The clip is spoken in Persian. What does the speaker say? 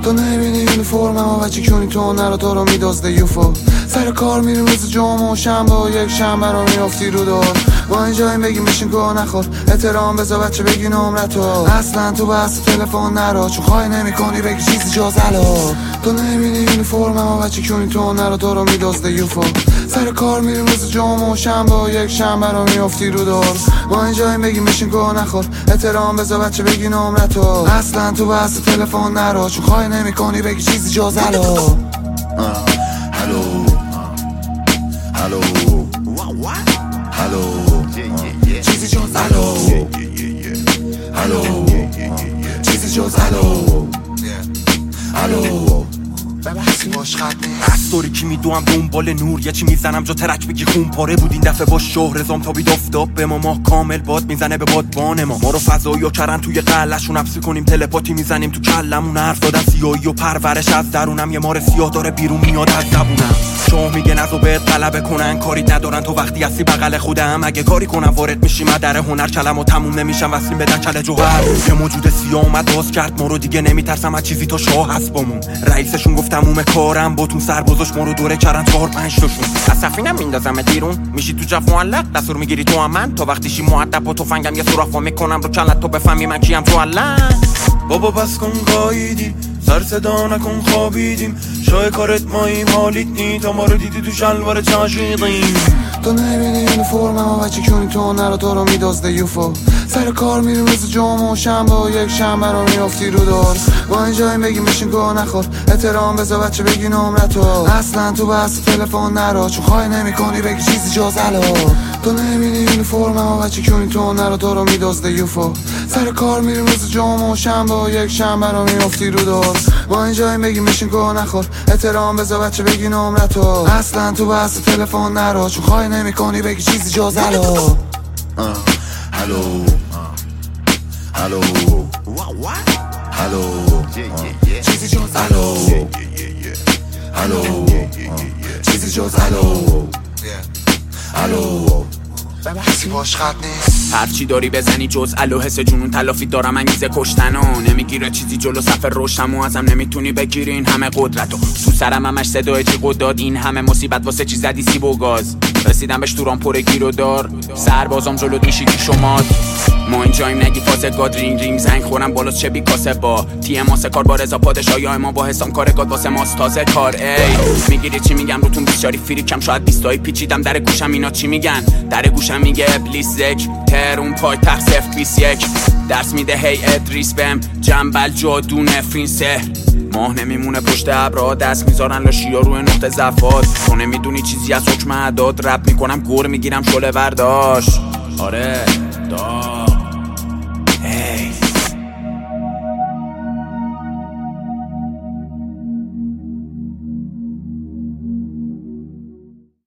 تو نمیبینی یونیفرمم و بچه کیونی تو نرا تو رو میدازده یوفو سر کار میریم روز جمعه و شنبه و یک شنبه رو میافتی رو دار ما اینجاییم بگیم بشین گوه نخور احترام بذار بچه بگی نمرتو اصلا تو بحث تلفن نرا چون خواهی نمی کنی بگی چیزی جز الو تو نمیبینی یونیفرمم و بچه کیونی تو نرا تو رو میدازده یوفو سر کار میریم روز جمعه و شنبه و یک شنبه رو میافتی رو دار ما اینجاییم بگیم بشین گوه نخور احترام بذار بچه بگی نمرتو اصلا تو بحث تلفن نرا چون خواهی نمی کنی بگی چیزی جز الو هلو چیزی جز الو چیزی جز الو ببحثی باش خط نیست استوری کی میدوام دنبال نور یه چی میزنم جا ترک بگی خون پاره بود این دفعه با شهر زام تا بید افتاب به ما کامل باد میزنه به بادبان ما رو فضایی و کرن توی قلشون حبسی کنیم تلپاتی میزنیم تو کلمون حرف دادن سیاهی و پرورش از درونم یه مار سیاه داره بیرون میاد از زبونم شاه میگه نزو بهت غلبه کنن کاری ندارن تو وقتی هستی بغل خودم اگه کاری کنم وارد میشی مدر هنر کلمو تموم نمیشم واسیم بدن کله جوهر یه موجود سیاه اومد باز کرد ما رو دیگه نمیترسم از چیزی تا شاه هست بامون رئیسشون گفت تموم کارم باتون سربازاش ما رو دوره کردن 4-5 تاشون از سفینم میندازم بیرون میشی تو جف معلق دستور میگیری تو هم من تا وقتیشی مؤدب با تفنگم یه سوراخ میکنم رو کلت تو بفهمی من کیم تو علن بابا بس کن قایدی سر صدا نکن خوابیدیم شای کارت ماییم حالیت نی تا ما رو دیدی تو شلوار چاشیدیم تو نمیبینی یونیفرمم و بچه کیونی تو نرا تو رو میدازده یوفو سر کار میریم روز جمعه و شنبه و یک شنبه رو میافتی رو دار ما اینجاییم بگیم بشین گوه نخور احترام بذار بچه بگی نمرتو اصلا تو بحث تلفن نرا چون خواهی نمی کنی بگی چیزی جز الو تو نمیبینی یونیفرمم و بچه کیونی تو نرا تو رو میدازده یوفو سر کار میریم روز جمعه و شنبه و یک شنبه رو میافتی رو دار ما اینجاییم بگیم بشین گوه نخور احترام بذار بچه بگی نمرتو اصلا تو بحث تلفن نرا چون خواهی نمی کنی بگی چیزی جز الو چیزی جز چیزی جز ببحثی باش خط نیست هر چی داری بزنی جز الو حس جنون تلافی دارم انگیزه کشتنو نمیگیره چیزی جلو صف رشدمو ازم نمیتونی بگیری این همه قدرتو تو سرم همش صدای جیغ و داد این همه مصیبت واسه چی زدی سیب و گاز رسیدم بهش تو رامپور گیر و دار سربازام جلوت میشی کی شماد ما اینجاییم نگی فاز گاد رینگ زنگ خورم بالا چه بی کاسه با تی ام کار با رضا پادشاهی ما با حسام کار گاد واسه ماست تازه کار ای میگیری چی میگم روتون بیچاری فری کم شاید 20 تایی پیچیدم در گوشم اینا چی میگن در گوشم میگه ابلیس زک ترون پای تخت 021 درس میده هی ادریس بهم جنبل جادو نفرین سحر ماه نمیمونه پشت ابرا دست میذارن لاشیا روی نقطه زفات تو نمیدونی چیزی از حکم اعداد رپ میکنم گور میگیرم شله برداشت آره داد